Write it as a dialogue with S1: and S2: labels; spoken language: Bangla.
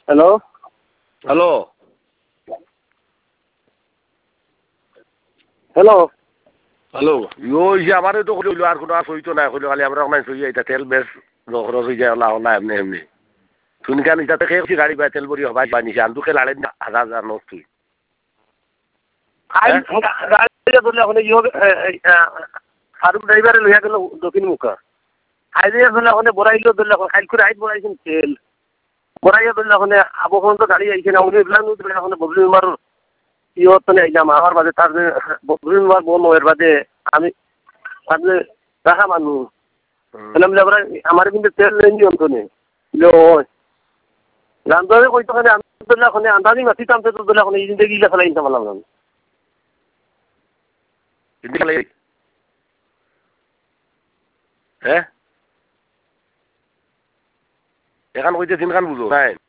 S1: হ্যালো
S2: হ্যালো
S1: হ্যালো
S2: হ্যালো ওই যে আমারও তো হইলো আর কোনো সইতো নাই হইলো খালি আমরা নাই সই এটা তেল বেশ খরচ হয়ে যায় ওলা ওলা এমনি এমনি তুই কেন এটা থেকে গাড়ি পাই তেল বড়ি হবাই বানিছে আনতুকে লাড়ে হাজার হাজার নোট তুই
S1: গাড়ি ধরলে এখন ফারুক ড্রাইভারে লইয়া গেল দক্ষিণ মুখা হাইওয়ে ধরলে এখন বড়াইলেও ধরলে খাইল করে হাইট বড়াইছেন তেল বড়াইয়া ধরলে এখন আবহাওয়া তো গাড়ি আইছে না উনি এগুলা ধরলে এখন ববলি উমার ইয়ত তো আইলাম আমার বাদে তার ববলি উমার বোন এর বাদে আমি তাহলে রাখা মানুষ তাহলে আমার কিন্তু তেল নেই নিয়ন্ত্র নেই রান্ধবে কইতো খানে আমি ধরলে এখন আন্দাজি মাতি টানতে তো ধরলে এখন এই জিন্দগি খেলা ইনতে পারলাম না
S2: হ্যাঁ এখন কইতে দিন খান বুঝো নাই